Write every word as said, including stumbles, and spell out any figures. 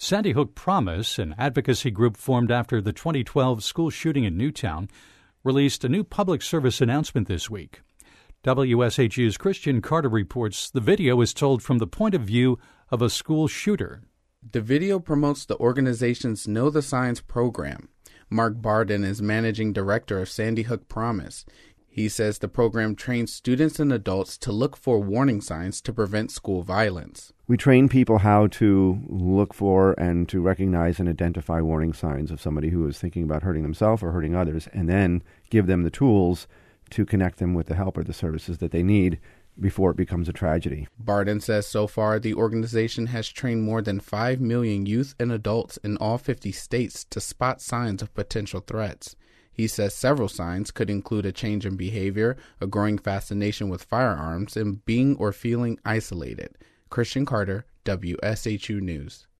Sandy Hook Promise, an advocacy group formed after the twenty twelve school shooting in Newtown, released a new public service announcement this week. W S H U's Christian Carter reports the video is told from the point of view of a school shooter. The video promotes the organization's Know the Signs program. Mark Barden is managing director of Sandy Hook Promise. He says the program trains students and adults to look for warning signs to prevent school violence. We train people how to look for and to recognize and identify warning signs of somebody who is thinking about hurting themselves or hurting others, and then give them the tools to connect them with the help or the services that they need before it becomes a tragedy. Barden says so far the organization has trained more than five million youth and adults in all fifty states to spot signs of potential threats. He says several signs could include a change in behavior, a growing fascination with firearms, and being or feeling isolated. Christian Carter, W S H U News.